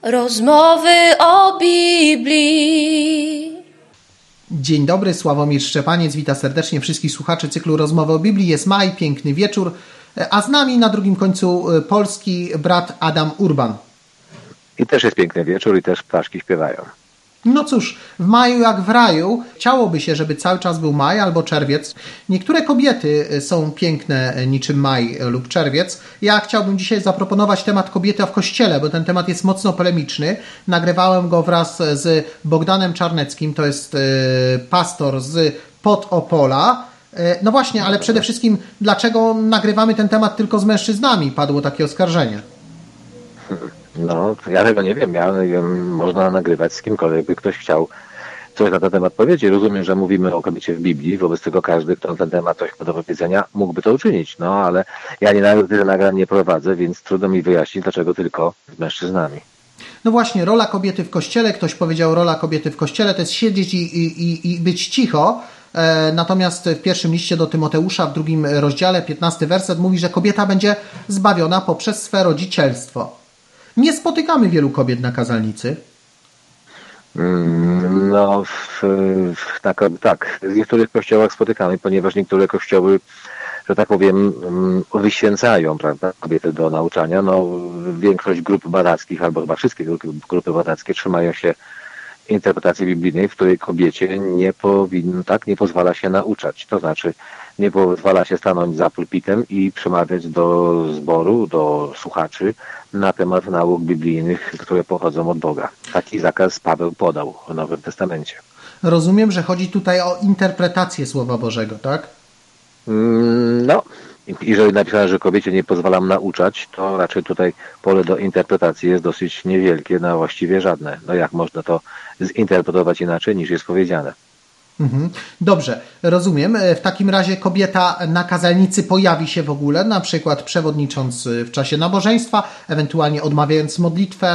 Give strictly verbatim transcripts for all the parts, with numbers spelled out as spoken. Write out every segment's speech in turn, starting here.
Rozmowy o Biblii. Dzień dobry, Sławomir Szczepaniec, witam serdecznie wszystkich słuchaczy cyklu Rozmowy o Biblii. Jest maj, piękny wieczór, a z nami na drugim końcu Polski brat Adam Urban. I też jest piękny wieczór i też ptaszki śpiewają. No cóż, w maju jak w raju, chciałoby się, żeby cały czas był maj albo czerwiec. Niektóre kobiety są piękne niczym maj lub czerwiec. Ja chciałbym dzisiaj zaproponować temat kobieta w kościele, bo ten temat jest mocno polemiczny. Nagrywałem go wraz z Bogdanem Czarneckim, to jest pastor z Podopola. No właśnie, ale przede wszystkim dlaczego nagrywamy ten temat tylko z mężczyznami? Padło takie oskarżenie. No, ja tego nie wiem. Ja nie wiem, można nagrywać z kimkolwiek, by ktoś chciał coś na ten temat powiedzieć. Rozumiem, że mówimy o kobiecie w Biblii, wobec tego każdy, kto na ten temat coś ma do powiedzenia, mógłby to uczynić. No, ale ja nie tyle nagrań nie prowadzę, więc trudno mi wyjaśnić, dlaczego tylko z mężczyznami. No właśnie, rola kobiety w kościele, ktoś powiedział, rola kobiety w kościele to jest siedzieć i, i, i być cicho. E, natomiast w pierwszym liście do Tymoteusza, w drugim rozdziale, piętnasty werset mówi, że kobieta będzie zbawiona poprzez swe rodzicielstwo. Nie spotykamy wielu kobiet na kazalnicy. No, w, w, tak, tak. W niektórych kościołach spotykamy, ponieważ niektóre kościoły, że tak powiem, wyświęcają, prawda, kobiety do nauczania. No, większość grup badackich, albo chyba wszystkie grupy, grupy badackie trzymają się interpretacji biblijnej, w której kobiecie nie powinno, tak, nie pozwala się nauczać. To znaczy, nie pozwala się stanąć za pulpitem i przemawiać do zboru, do słuchaczy na temat nauk biblijnych, które pochodzą od Boga. Taki zakaz Paweł podał w Nowym Testamencie. Rozumiem, że chodzi tutaj o interpretację Słowa Bożego, tak? No, jeżeli napisane, że kobiecie nie pozwalam nauczać, to raczej tutaj pole do interpretacji jest dosyć niewielkie, na właściwie żadne. No jak można to zinterpretować inaczej niż jest powiedziane? Mhm. Dobrze, rozumiem. W takim razie kobieta na kazalnicy pojawi się w ogóle, na przykład przewodnicząc w czasie nabożeństwa, ewentualnie odmawiając modlitwę.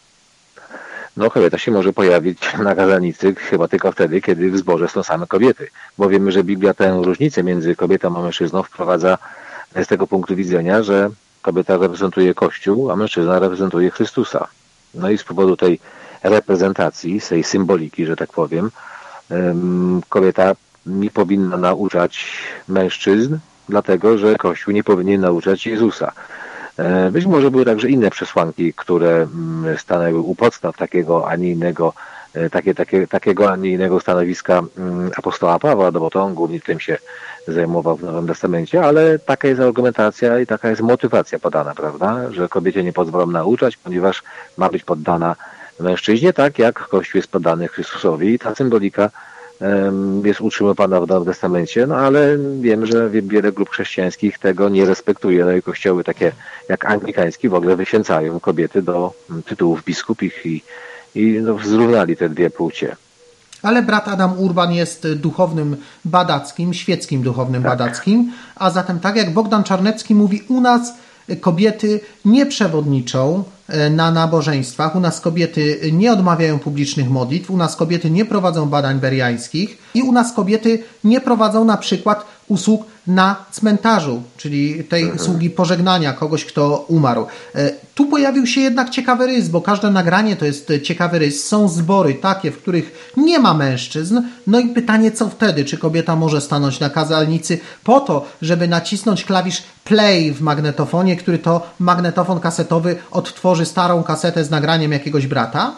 No, kobieta się może pojawić na kazalnicy chyba tylko wtedy, kiedy w zborze są same kobiety. Bo wiemy, że Biblia tę różnicę między kobietą a mężczyzną wprowadza z tego punktu widzenia, że kobieta reprezentuje Kościół, a mężczyzna reprezentuje Chrystusa. No i z powodu tej reprezentacji, tej symboliki, że tak powiem, kobieta nie powinna nauczać mężczyzn, dlatego że Kościół nie powinien nauczać Jezusa. Być może były także inne przesłanki, które stanęły u podstaw takiego, a nie innego, takie, takie, takiego, a nie innego stanowiska apostoła Pawła, no bo to on głównie tym się zajmował w Nowym Testamencie, ale taka jest argumentacja i taka jest motywacja podana, prawda, że kobiecie nie pozwolą nauczać, ponieważ ma być poddana mężczyźnie, tak jak Kościół jest poddany Chrystusowi i ta symbolika jest utrzymywana w Nowym Testamencie, no ale wiem, że wiele grup chrześcijańskich tego nie respektuje. No i kościoły takie jak anglikański w ogóle wyświęcają kobiety do tytułów biskupich i, i no, zrównali te dwie płcie. Ale brat Adam Urban jest duchownym badackim, świeckim duchownym tak. badackim, a zatem tak jak Bogdan Czarnecki mówi, u nas kobiety nie przewodniczą na nabożeństwach, u nas kobiety nie odmawiają publicznych modlitw, u nas kobiety nie prowadzą badań beriańskich i u nas kobiety nie prowadzą na przykład usług na cmentarzu, czyli tej mhm. usługi pożegnania kogoś, kto umarł. Tu pojawił się jednak ciekawy rys, bo każde nagranie to jest ciekawy rys. Są zbory takie, w których nie ma mężczyzn, no i pytanie, co wtedy? Czy kobieta może stanąć na kazalnicy po to, żeby nacisnąć klawisz play w magnetofonie, który to magnetofon kasetowy odtworzy starą kasetę z nagraniem jakiegoś brata?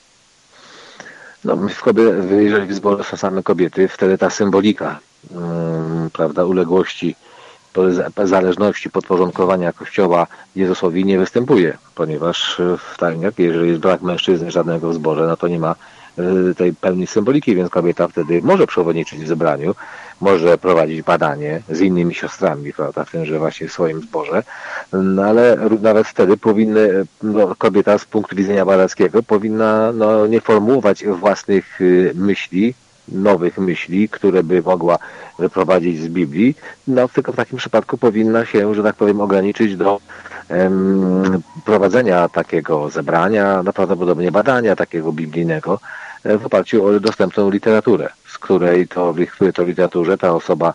No, w kobiet, jeżeli w zborze są same kobiety, wtedy ta symbolika, um, prawda, uległości, zależności, podporządkowania Kościoła Jezusowi nie występuje, ponieważ w tak, jeżeli jest brak mężczyzny żadnego w zborze, no to nie ma tej pełnej symboliki, więc kobieta wtedy może przewodniczyć w zebraniu, może prowadzić badanie z innymi siostrami, prawda, w tymże właśnie swoim zborze, no ale nawet wtedy powinny, no, kobieta z punktu widzenia badackiego powinna no, nie formułować własnych myśli, nowych myśli, które by mogła wyprowadzić z Biblii, no tylko w takim przypadku powinna się, że tak powiem, ograniczyć do um, prowadzenia takiego zebrania, no prawdopodobnie badania takiego biblijnego w oparciu o dostępną literaturę, z której to, w której to literaturze ta osoba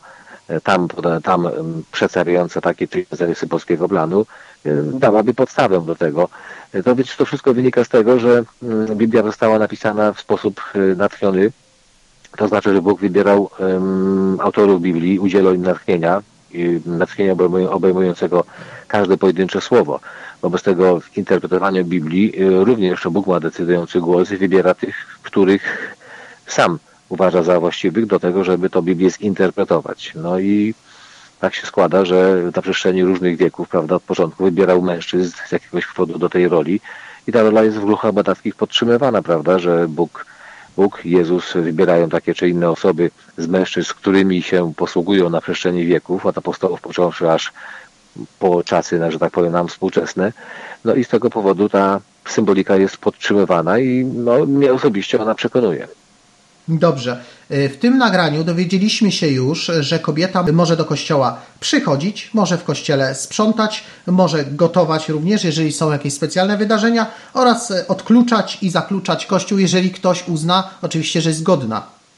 tam, tam przedstawiająca takie czy zarysy polskiego planu, dałaby podstawę do tego. To, to wszystko wynika z tego, że Biblia została napisana w sposób natchniony, to znaczy, że Bóg wybierał um, autorów Biblii, udzielał im natchnienia, natchnienia obejmującego każde pojedyncze słowo. Wobec tego w interpretowaniu Biblii również Bóg ma decydujący głos i wybiera tych, których sam uważa za właściwych do tego, żeby to Biblię zinterpretować. No i tak się składa, że na przestrzeni różnych wieków, prawda, od początku wybierał mężczyzn z jakiegoś powodu do tej roli i ta rola jest w ruchach badackich podtrzymywana, prawda, że Bóg, Bóg, Jezus wybierają takie czy inne osoby z mężczyzn, z którymi się posługują na przestrzeni wieków, od apostołów począwszy aż po czasy, że tak powiem, nam współczesne. No i z tego powodu ta symbolika jest podtrzymywana i no, mnie osobiście ona przekonuje. Dobrze. W tym nagraniu dowiedzieliśmy się już, że kobieta może do kościoła przychodzić, może w kościele sprzątać, może gotować również, jeżeli są jakieś specjalne wydarzenia, oraz odkluczać i zakluczać kościół, jeżeli ktoś uzna oczywiście, że jest godna.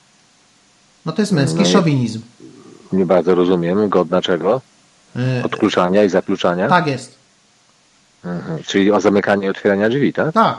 No to jest męski no nie, szowinizm. Nie bardzo rozumiem. Godna czego? Odkluczania i zakluczania? Tak jest. Mhm. Czyli o zamykanie i otwierania drzwi, tak? Tak.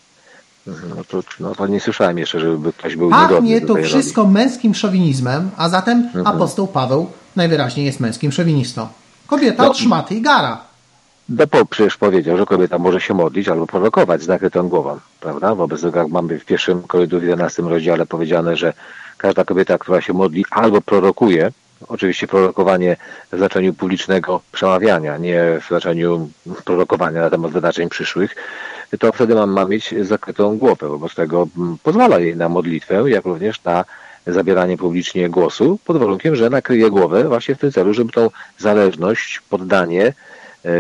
No to, no to nie słyszałem jeszcze, żeby ktoś był Pachnie niegodny. Pachnie to wszystko roli. Męskim szowinizmem, a zatem mhm. apostoł Paweł najwyraźniej jest męskim szowinistą. Kobieta no, od szmaty i gara. No po, przecież powiedział, że kobieta może się modlić albo prorokować z nakrytą głową, prawda? Wobec tego, jak mamy w pierwszym Koryntiów jedenastym rozdziale powiedziane, że każda kobieta, która się modli albo prorokuje, oczywiście prorokowanie w znaczeniu publicznego przemawiania, nie w znaczeniu prorokowania na temat wydarzeń przyszłych, to wtedy ma, ma mieć zakrytą głowę. Wobec tego pozwala jej na modlitwę, jak również na zabieranie publicznie głosu, pod warunkiem, że nakryje głowę właśnie w tym celu, żeby tą zależność, poddanie e,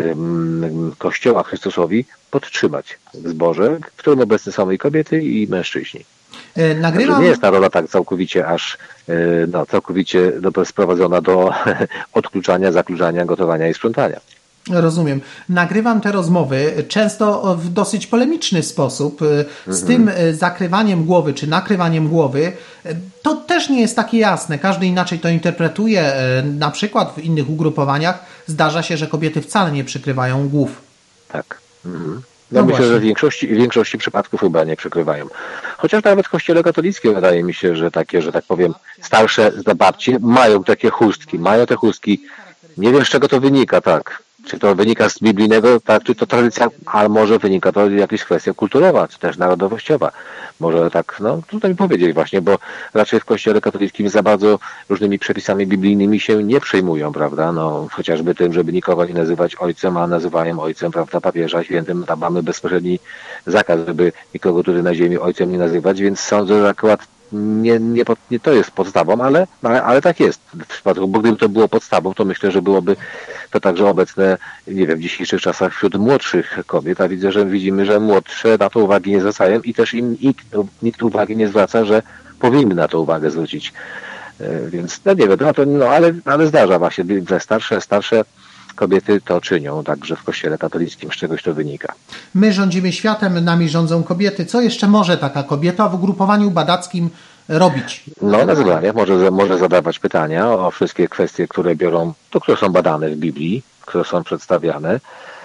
Kościoła Chrystusowi podtrzymać w zborze, w którym obecne są i kobiety, i mężczyźni. Nagrywam... Nie jest ta rola tak całkowicie aż no, całkowicie sprowadzona do odkluczania, zakluczania, gotowania i sprzątania. Rozumiem. Nagrywam te rozmowy często w dosyć polemiczny sposób. Z mhm. tym zakrywaniem głowy, czy nakrywaniem głowy, to też nie jest takie jasne. Każdy inaczej to interpretuje. Na przykład w innych ugrupowaniach zdarza się, że kobiety wcale nie przykrywają głów. Tak. Mhm. No, no myślę, właśnie. że w większości, w większości przypadków chyba nie przykrywają. Chociaż nawet w kościele katolickim wydaje mi się, że takie, że tak powiem, starsze babcie mają takie chustki, mają te chustki. Nie wiem, z czego to wynika, tak. Czy to wynika z biblijnego, tak, czy to tradycja, ale może wynika to jakaś kwestia kulturowa, czy też narodowościowa. Może tak, no trudno mi powiedzieć właśnie, bo raczej w kościele katolickim za bardzo różnymi przepisami biblijnymi się nie przejmują, prawda, no chociażby tym, żeby nikogo nie nazywać ojcem, a nazywają ojcem, prawda, papieża świętym, tam mamy bezpośredni zakaz, żeby nikogo tutaj na ziemi ojcem nie nazywać, więc sądzę, że akurat Nie, nie, nie to jest podstawą, ale, ale, ale tak jest. W przypadku, bo gdyby to było podstawą, to myślę, że byłoby to także obecne, nie wiem, w dzisiejszych czasach wśród młodszych kobiet, a widzę, że widzimy, że młodsze na to uwagi nie zwracają i też im nikt, nikt uwagi nie zwraca, że powinny na to uwagę zwrócić. Więc no nie wiem, no, to, no ale, ale zdarza właśnie, że starsze, starsze kobiety to czynią, także w kościele katolickim z czegoś to wynika. My rządzimy światem, nami rządzą kobiety. Co jeszcze może taka kobieta w ugrupowaniu badackim robić? No, na zebraniach może, może zadawać pytania o wszystkie kwestie, które biorą, to które są badane w Biblii, które są przedstawiane.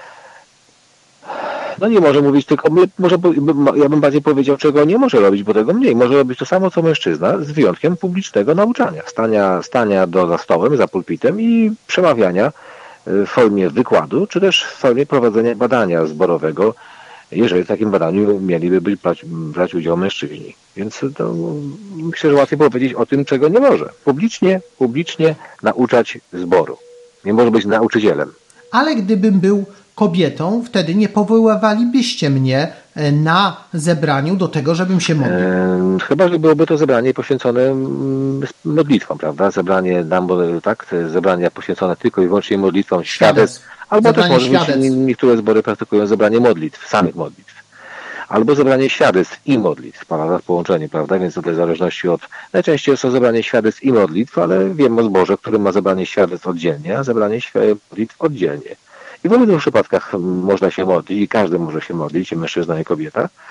No nie może mówić tylko, może, ja bym bardziej powiedział, czego nie może robić, bo tego mniej. Może robić to samo, co mężczyzna, z wyjątkiem publicznego nauczania. Stania, stania do, za stołem, za pulpitem i przemawiania w formie wykładu, czy też w formie prowadzenia badania zborowego, jeżeli w takim badaniu mieliby być, brać, brać udział mężczyźni. Więc to myślę, że łatwiej powiedzieć o tym, czego nie może. Publicznie, publicznie nauczać zboru. Nie może być nauczycielem. Ale gdybym był kobietą, wtedy nie powoływalibyście mnie na zebraniu do tego, żebym się modlił. E, chyba, że byłoby to zebranie poświęcone modlitwom, prawda? Zebranie, tak? Zebrania poświęcone tylko i wyłącznie modlitwom świadectw. Albo zebranie też może być, niektóre zbory praktykują zebranie modlitw, samych modlitw. Albo zebranie świadectw i modlitw, prawda? Połączenie, prawda? Więc tutaj w zależności od... Najczęściej jest to zebranie świadectw i modlitw, ale wiem o zborze, który ma zebranie świadectw oddzielnie, a zebranie modlitw oddzielnie. I w obydwu przypadkach można się modlić i każdy może się modlić, i mężczyzna, i kobieta.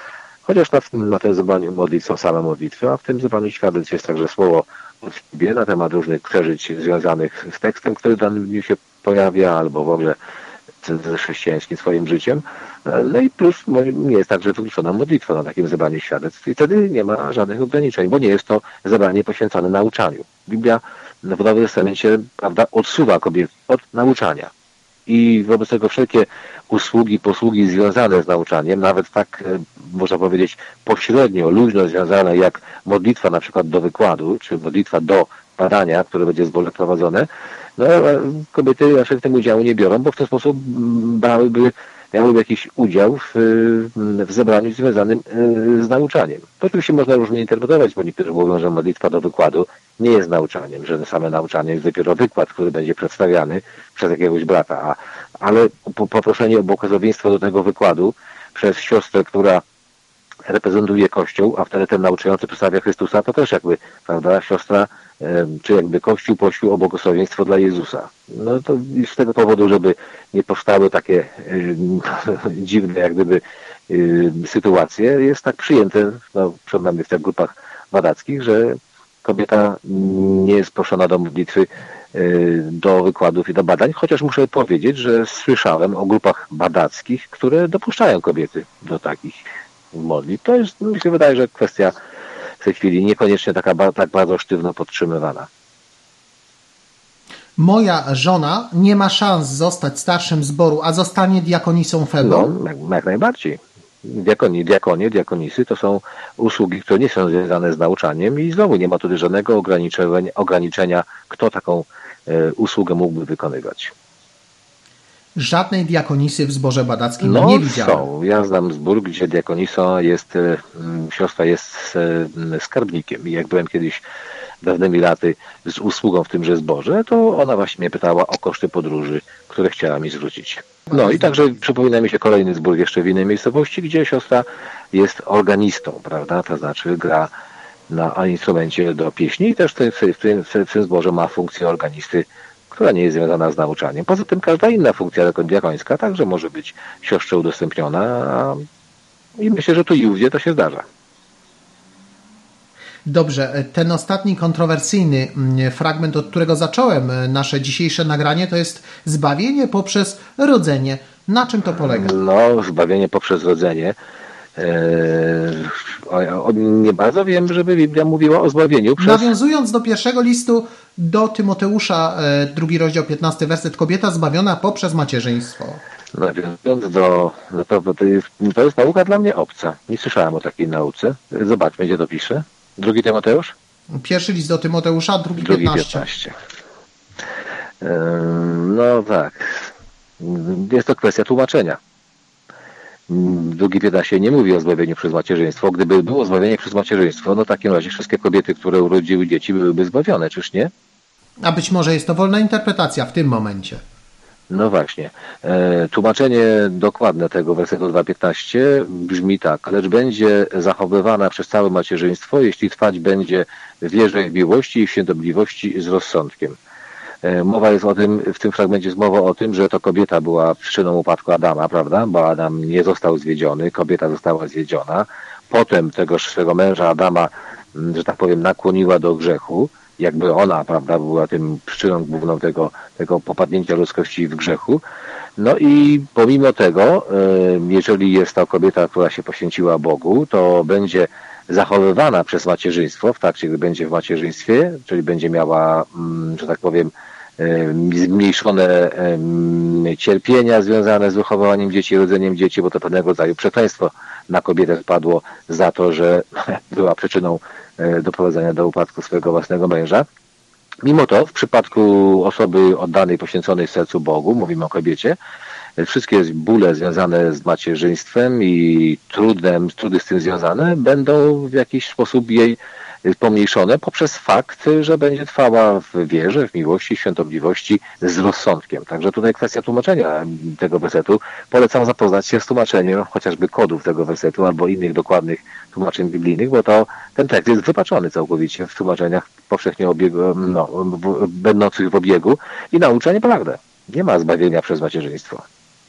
Chociaż na, na tym zebraniu modlitw są same modlitwy, a w tym zebraniu świadectw jest także słowo od siebie na temat różnych przeżyć związanych z tekstem, który w danym dniu się pojawia, albo w ogóle ze chrześcijańskim swoim życiem. No i plus nie jest także wykluczona modlitwa na takim zebraniu świadectw i wtedy nie ma żadnych ograniczeń, bo nie jest to zebranie poświęcone nauczaniu. Biblia w Nowym Testamencie, prawda, odsuwa kobiet od nauczania. I wobec tego wszelkie usługi, posługi związane z nauczaniem, nawet tak, można powiedzieć, pośrednio, luźno związane jak modlitwa na przykład do wykładu, czy modlitwa do badania, które będzie w zborze prowadzone, no kobiety raczej w tym udziału nie biorą, bo w ten sposób brałyby, miałyby jakiś udział w, w zebraniu związanym z nauczaniem. To oczywiście można różnie interpretować, bo niektórzy mówią, że modlitwa do wykładu nie jest nauczaniem, że same nauczanie jest dopiero wykład, który będzie przedstawiany przez jakiegoś brata, a, ale poproszenie o błogosławieństwo do tego wykładu przez siostrę, która reprezentuje Kościół, a wtedy ten nauczający przedstawia Chrystusa, to też jakby, prawda, siostra, czy jakby Kościół prosił o błogosławieństwo dla Jezusa. No to z tego powodu, żeby nie powstały takie dziwne, jak gdyby, sytuacje, jest tak przyjęte, no, przynajmniej w tych grupach badackich, że kobieta nie jest proszona do modlitwy, do wykładów i do badań, chociaż muszę powiedzieć, że słyszałem o grupach badackich, które dopuszczają kobiety do takich modlitw. To jest, mi się wydaje, że kwestia w tej chwili niekoniecznie taka, tak bardzo sztywno podtrzymywana. Moja żona nie ma szans zostać starszym zboru, a zostanie diakonisą Febo? No, jak, jak najbardziej. Diakoni, diakonie, diakonisy to są usługi, które nie są związane z nauczaniem i znowu nie ma tutaj żadnego ograniczenia, ograniczenia kto taką e, usługę mógłby wykonywać. Żadnej diakonisy w zborze badackim no, nie widziałem. Są. Ja znam zbór, gdzie diakonisa jest, e, siostra jest e, skarbnikiem i jak byłem kiedyś dawnymi laty z usługą w tymże zborze, to ona właśnie mnie pytała o koszty podróży, które chciała mi zwrócić. No i także przypomina mi się kolejny zbór jeszcze w innej miejscowości, gdzie siostra jest organistą, prawda, to znaczy gra na instrumencie do pieśni i też w tym, w tym, w tym zborze ma funkcję organisty, która nie jest związana z nauczaniem. Poza tym każda inna funkcja diakońska także może być siostrze udostępniona i myślę, że tu i ówdzie to się zdarza. Dobrze, ten ostatni kontrowersyjny fragment, od którego zacząłem nasze dzisiejsze nagranie, to jest zbawienie poprzez rodzenie. Na czym to polega? No, zbawienie poprzez rodzenie. Eee, o, o, nie bardzo wiem, żeby Biblia mówiła o zbawieniu przez... Nawiązując do pierwszego listu do Tymoteusza, drugi rozdział, piętnasty werset, kobieta zbawiona poprzez macierzyństwo. Nawiązując do... No to, to, jest, to jest nauka dla mnie obca. Nie słyszałem o takiej nauce. Zobaczmy, gdzie to pisze. Drugi Tymoteusz? Pierwszy list do Tymoteusza, drugi, drugi piętnaście. piętnaście. Eee, no tak. Jest to kwestia tłumaczenia. Drugi piętnaście nie mówi o zbawieniu przez macierzyństwo. Gdyby było zbawienie przez macierzyństwo, no w takim razie wszystkie kobiety, które urodziły dzieci, byłyby zbawione, czyż nie? A być może jest to wolna interpretacja w tym momencie. No właśnie. E, tłumaczenie dokładne tego wersetu dwa piętnaście brzmi tak. Lecz będzie zachowywana przez całe macierzyństwo, jeśli trwać będzie w wierze, w miłości i w świętobliwości z rozsądkiem. E, mowa jest o tym, w tym fragmencie jest mowa o tym, że to kobieta była przyczyną upadku Adama, prawda? Bo Adam nie został zwiedziony, kobieta została zwiedziona. Potem tego swego męża Adama, że tak powiem, nakłoniła do grzechu. Jakby ona, prawda, była tym przyczyną główną tego, tego popadnięcia ludzkości w grzechu. No i pomimo tego, jeżeli jest to kobieta, która się poświęciła Bogu, to będzie zachowywana przez macierzyństwo, w trakcie, gdy będzie w macierzyństwie, czyli będzie miała, że tak powiem, zmniejszone cierpienia związane z wychowywaniem dzieci, rodzeniem dzieci, bo to pewnego rodzaju przekleństwo na kobietę spadło za to, że była przyczyną doprowadzenia do upadku swojego własnego męża. Mimo to, w przypadku osoby oddanej, poświęconej sercu Bogu, mówimy o kobiecie, wszystkie bóle związane z macierzyństwem i trudem, trudy z tym związane będą w jakiś sposób jej pomniejszone poprzez fakt, że będzie trwała w wierze, w miłości, świątobliwości z rozsądkiem. Także tutaj kwestia tłumaczenia tego wersetu. Polecam zapoznać się z tłumaczeniem chociażby kodów tego wersetu albo innych dokładnych tłumaczeń biblijnych, bo to ten tekst jest wypaczony całkowicie w tłumaczeniach powszechnie obiegu, no, w, będących w obiegu i naucza nieprawdę. Nie ma zbawienia przez macierzyństwo.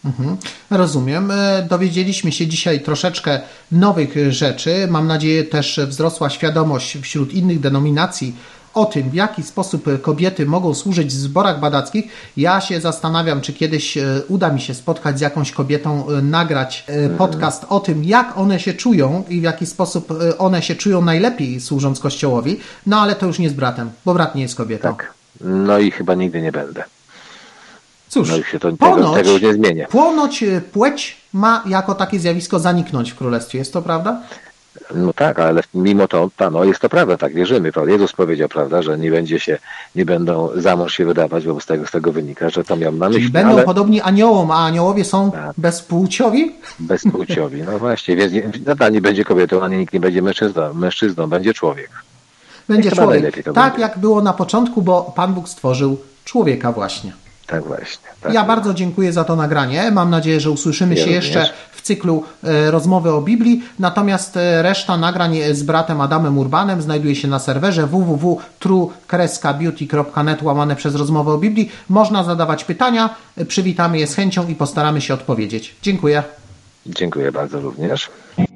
Mhm, rozumiem. Dowiedzieliśmy się dzisiaj troszeczkę nowych rzeczy. Mam nadzieję też wzrosła świadomość wśród innych denominacji o tym, w jaki sposób kobiety mogą służyć w zborach badackich. Ja się zastanawiam, czy kiedyś uda mi się spotkać z jakąś kobietą, nagrać podcast o tym, jak one się czują i w jaki sposób one się czują najlepiej służąc Kościołowi. No ale to już nie z bratem, bo brat nie jest kobietą. Tak. No i chyba nigdy nie będę. Cóż, no i się to, ponoć, tego, tego już nie zmienię. Ponoć płeć ma jako takie zjawisko zaniknąć w Królestwie. Jest to prawda? No tak, ale mimo to, no jest to prawda, tak wierzymy, prawda? Jezus powiedział, prawda, że nie będzie się, nie będą za mąż się wydawać, bo z tego, z tego wynika, że to miał na myśli. Czyli będą ale... podobni aniołom, a aniołowie są tak. bezpłciowi? Bezpłciowi, no właśnie, więc nadal nie będzie kobietą, ani nikt nie będzie mężczyzną, mężczyzną będzie człowiek. Będzie człowiek, tak będzie. Jak było na początku, bo Pan Bóg stworzył człowieka właśnie. Tak właśnie. Tak ja jest. bardzo dziękuję za to nagranie. Mam nadzieję, że usłyszymy ja się również. jeszcze w cyklu e, rozmowy o Biblii. Natomiast e, reszta nagrań z bratem Adamem Urbanem znajduje się na serwerze w w w kropka true beauty kropka net łamane przez rozmowę o Biblii. Można zadawać pytania, przywitamy je z chęcią i postaramy się odpowiedzieć. Dziękuję. Dziękuję bardzo również.